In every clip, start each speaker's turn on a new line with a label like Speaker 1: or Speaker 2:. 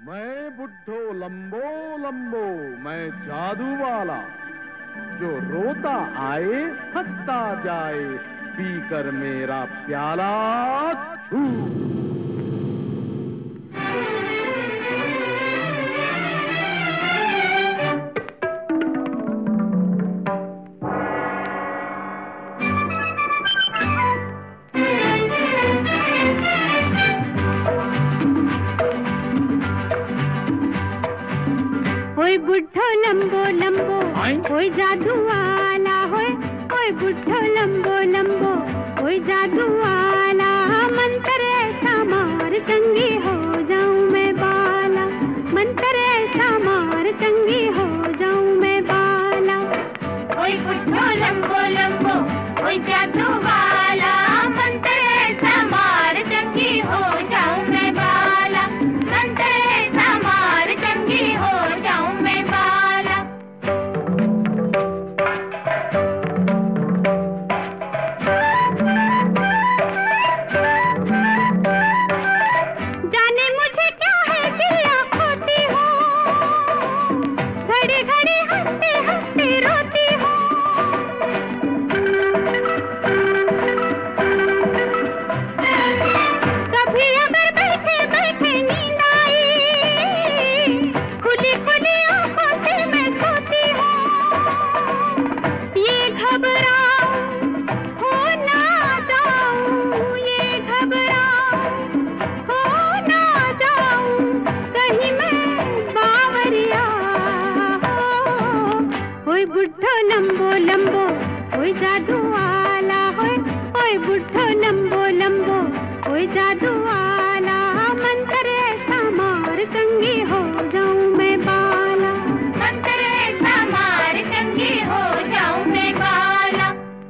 Speaker 1: मैं बुड्ढो लंबो लंबो, मैं जादू वाला, जो रोता आए हंसता जाए, पीकर मेरा प्याला छू।
Speaker 2: ओए बुड्ढो लंबो लंबो, ओए जादू वाला, होए ओए बुड्ढो लंबो लंबो, ओए जादू वाला, मंत्र ऐसा मार चंगी हो जाऊं मैं बाला, मंत्र ऐसा मार चंगी हो जाऊं मैं बाला। ओए बुड्ढो लंबो लंबो, ओए जादू वाला, मंत्र ऐसा मार चंगी हो जाऊं मैं बाला, मंत्र ऐसा मार चंगी हो जाऊं मैं बाला। जाने मुझे क्या है चिल्ला खोती हो, घड़ी घड़ी हंसते हंसते रोती हो। कभी अगर बैठे बैठे नींद आई, खुली खुली आंखों से मैं सोती हूँ। ये घबराऊं हो ना जाऊं, ये घबराऊं हो ना जाऊं, कहीं मैं बावरिया हो। ओए बुड्ढो लंबो लंबो, ओए जादू वाला, होए ओए बुड्ढो लंबो लंबो, ओए जादू वाला, मंत्र ऐसा मार चंगी हो जाऊं मैं बाला, मंत्र ऐसा मार चंगी हो जाऊं मैं बाला।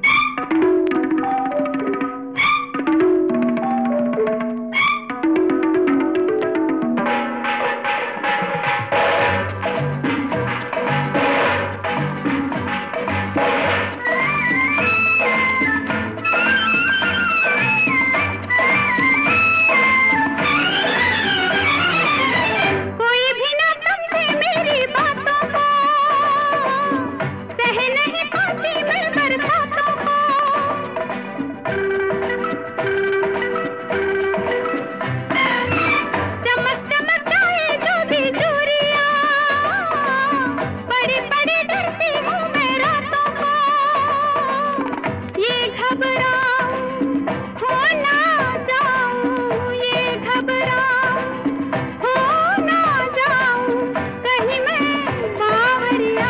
Speaker 2: कोई भी ना समझे मेरी बातों को, सह नहीं पाती मैं बरसातों को। चमक चमक जाए जो भी चूड़ियां, बड़ी बड़ी डरती हूँ मैं रातों को। ये घबराऊं हो ना जाऊं, ये घबराऊं हो ना जाऊं, कहीं मैं बावरिया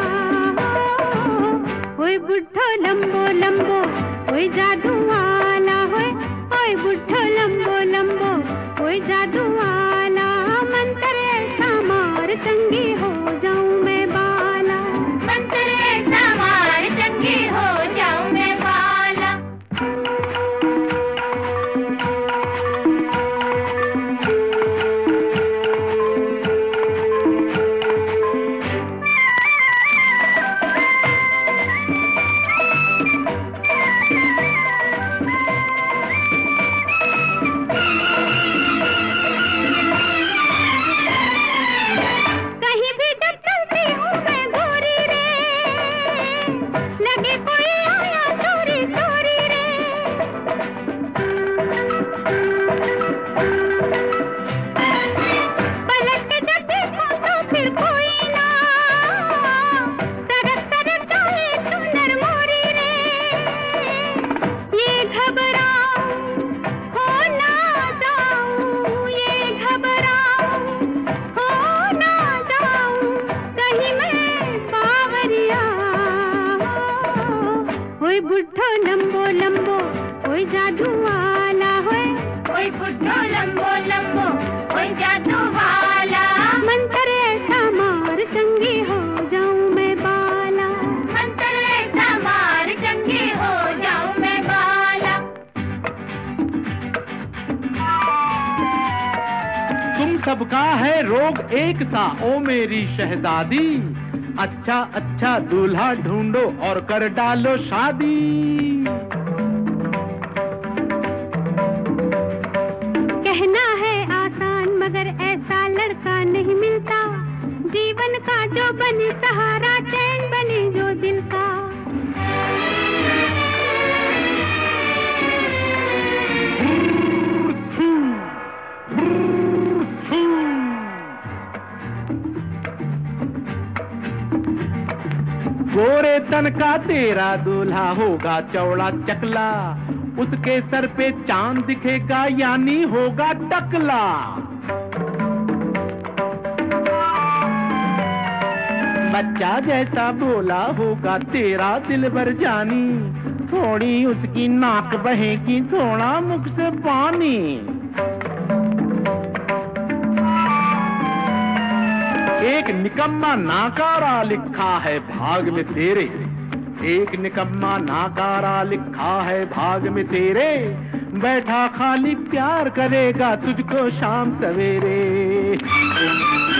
Speaker 2: हो। ओए बुड्ढो लंबो लंबो, ओए जादू वाला, होए ओए बुड्ढो लंबो लंबो, ओए जादू वाला, मंत्र ऐसा मार चंगी हो जाऊं मैं बाला, मंत्र ऐसा मार चंगी हो जाऊं मैं बाला। कहीं भी जब चलती हूँ मैं गोरी रे, लगे कोई आया चोरी चोरी रे। पलट के जब देखो तो फिर कोई ना, तरफ तरफ जाए सुंदर मोरी रे। ये घबराऊं हो ना जाऊं, ये घबराऊं हो ना जाऊं, कहीं मैं बावरिया हो। ओए बुड्ढो लंबो लंबो, ओए जादू वाला, होए ओए बुड्ढो लंबो लंबो, ओए जादू वाला, मंत्र ऐसा मार चंगी हो जाऊं मैं बाला, मंत्र ऐसा मार चंगी हो जाऊं मैं बाला।
Speaker 1: तुम सबका है रोग एक सा ओ मेरी शहजादी, अच्छा अच्छा दूल्हा ढूंढो और कर डालो शादी।
Speaker 2: कहना है आसान मगर ऐसा लड़का सहारा चैन बने जो दिल का।
Speaker 1: गोरे तन का तेरा दूल्हा होगा चौड़ा चकला, उसके सर पे चांद दिखेगा यानी होगा टकला। बच्चा जैसा बोला होगा तेरा दिल भर जानी, थोड़ी उसकी नाक बहेगी थोड़ा मुख से पानी। एक निकम्मा नाकारा लिखा है भाग में तेरे, एक निकम्मा नाकारा लिखा है भाग में तेरे, बैठा खाली प्यार करेगा तुझको शाम सवेरे।